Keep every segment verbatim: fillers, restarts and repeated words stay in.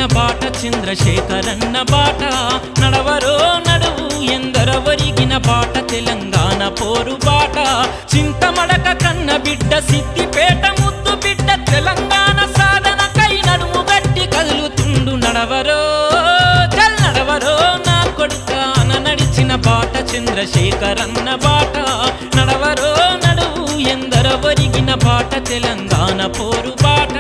బాట చంద్రశేఖరన్న బాట నడవరో నడువు ఎందరవరిగిన బాట తెలంగాణ పోరు బాట చింతమడక కన్న బిడ్డ సిద్దిపేట ముద్దు బిడ్డ తెలంగాణ సాధనకై నడుము గట్టి కదులుతుండు నడవరో చల్ నడవరో నా కొడుకాన నడిచిన బాట చంద్రశేఖరన్న బాట నడవరో నడువు ఎందరవరిగిన బాట తెలంగాణ పోరు బాట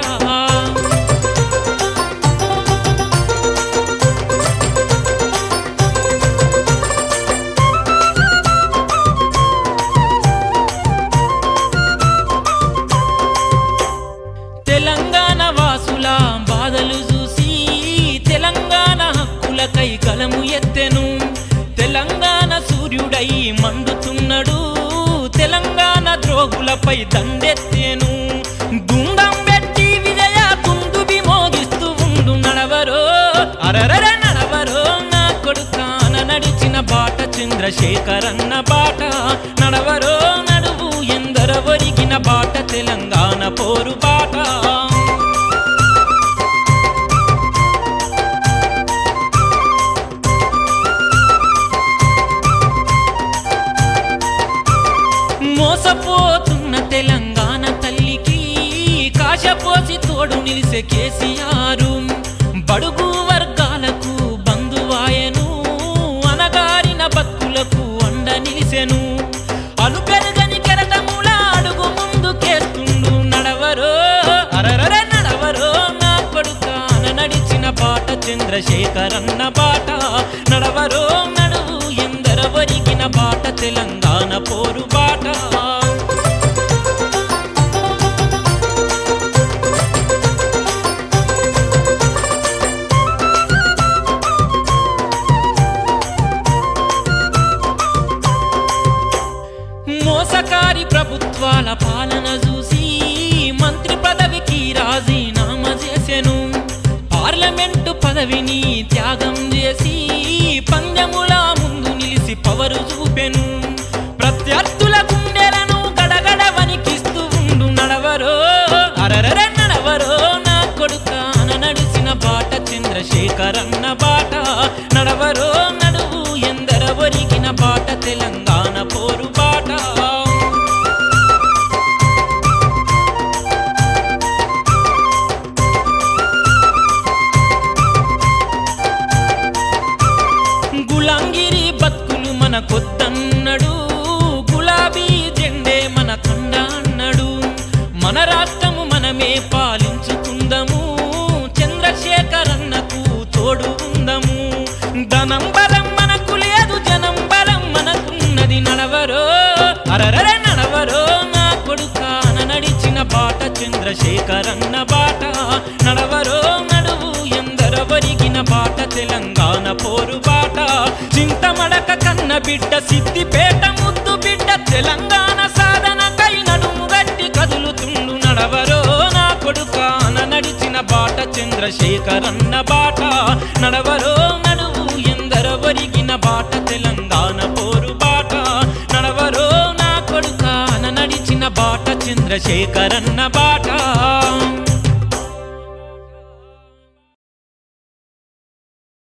తెలంగాణ వాసుల బాధలు చూసి తెలంగాణ హక్కులకై కలము ఎత్తెను తెలంగాణ సూర్యుడై మండుతున్నాడు తెలంగాణ ద్రోగులపై దండెత్తెను గుండం పెట్టి విజయ దుందుబి మోగిస్తూ ఉండు నడవరో అరరర నడవరో నా కొడుకాన నడిచిన బాట చంద్రశేఖరన్న బాట నడవరో నడువు ఎందరవరిగిన బాట తెలంగాణ పోరు బాట మోసపోతున్న తెలంగాణ తల్లికి కాశపోసి తోడు నిలిసే కేసీఆర్ బడుగు వర్గాలకు బంధువాయను అనగారిన భక్తులకు అండ నిలిసెను అలు పెరుగని కెరటముల అడుగు ముందుకేస్తుండు నడవరో అరరర నడవరో నా కొడుకాన నడిచిన బాట చంద్రశేఖరన్న బాట నడవరో నడువు ఎందరవరిగిన బాట తెలంగాణ పోరు బాట మోసకారి ప్రభుత్వాల పాలన చూసి మంత్రి పదవికి రాజీనామా చేసెను పార్లమెంటు పదవిని త్యాగం చేసి పందెముల ముందు నిలిసి పవరు చూపెను ప్రత్యర్థుల గుండెలను గడగడ వణికిస్తూ ఉండు నడవరో అరరర నడవరో నా కొడుకాన నడిచిన బాట చంద్రశేఖరన్న బాట నడవరో నడువు ఎందరవరిగిన బాట తెలంగాణ పోరు బాట గులాంగిరి బతుకులు మన కొద్దన్నాడు గులాబీ జెండే మన కండ అన్నాడు మన రాష్ట్రము మనమే పాలించుకుందాము చంద్రశేఖరన్నకు తోడు ఉందము ధనం బలం మనకు లేదు జనం బలం మనకున్నది నడవరో అరరర నడవరో నా కొడుకాన నడిచిన బాట చంద్రశేఖరన్న బాట నడవరో నడువు ఎందరవరిగిన బాట తెలంగాణ పోరు బాట చింతమడక కన్న బిడ్డ సిద్దిపేట ముద్దు బిడ్డ తెలంగాణ సాధనకై నడుము గట్టి కదులుతుండు నడవరో నా కొడుకాన నడిచిన బాట చంద్రశేఖరన్న బాట నడవరో నడువు ఎందరవరిగిన బాట తెలంగాణ పోరు బాట నడవరో నా కొడుకాన నడిచిన బాట చంద్రశేఖరన్న బాట